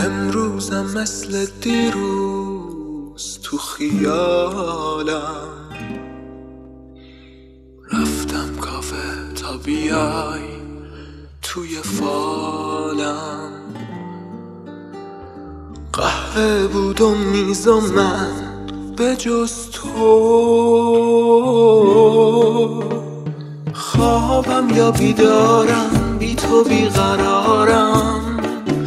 امروزم مثل دیروز تو خیالم رفتم کافه تا بیای توی فالم. قهوه بود و میز و من به جز تو، خوابم یا بیدارم بی تو بیقرارم،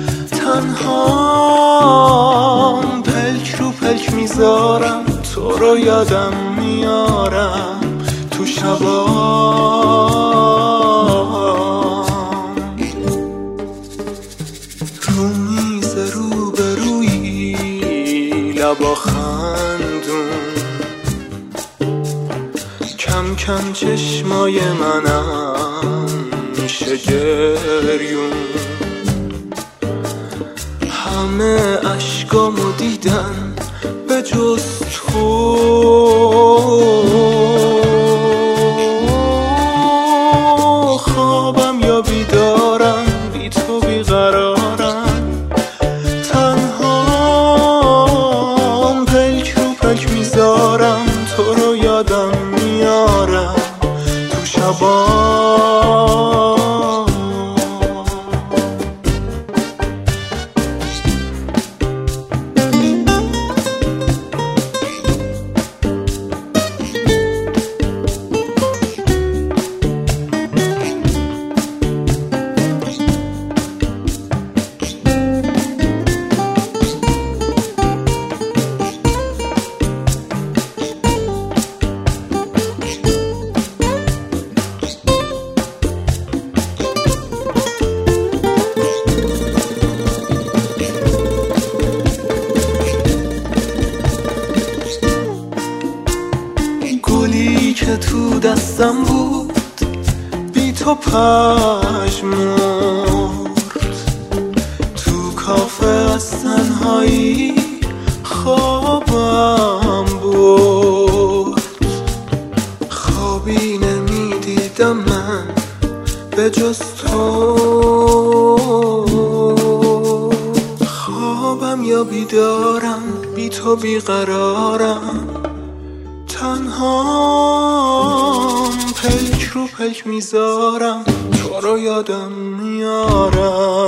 تنهام پلک رو پلک میذارم، تو رو یادم میارم تو شبام. رو میز روبرویی لبا خندون، کم کم چشمای منم میشه گریون، همه عشقامو دیدن به جز تو، خوابم یا بیدارم بی تو بیقرارم، تنهام پلک رو پلک میذارم، تو رو یادم میارم تو شبام. گلی که تو دستم بود بی تو پژمرد، تو کافه از تنهایی خوابم برد، خوابی نمیدیدم من به جز تو، خوابم یا بیدارم بی تو بیقرارم، تنهام پلک رو پلک میذارم، تو رو یادم میارم.